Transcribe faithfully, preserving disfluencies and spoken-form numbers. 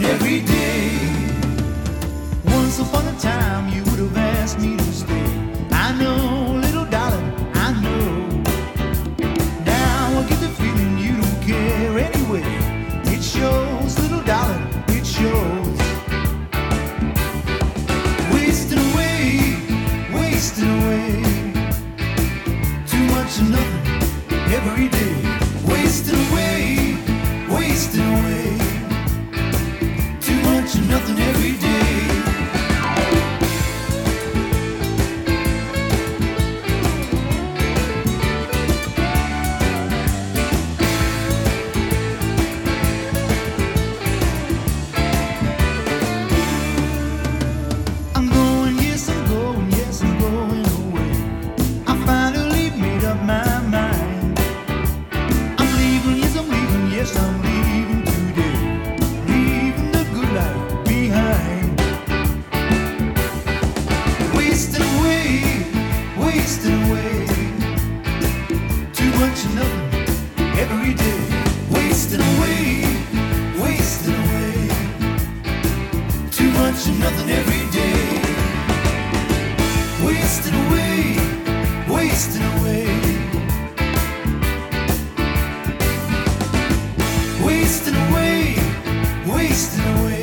nothing every day. Once upon a time you would have asked me to stay. I know, little darling, I know. Now I get the feeling you don't care anyway. It shows, little darling, it shows. Wasting away, wasting away. Too much of nothing every day. Wasting away, wasting away. Too much of nothing every day. Wasting away, too much of nothing every day. Wasting away, wasting away, too much of nothing every day. Wasting away, wasting away, wasting away, wasting away.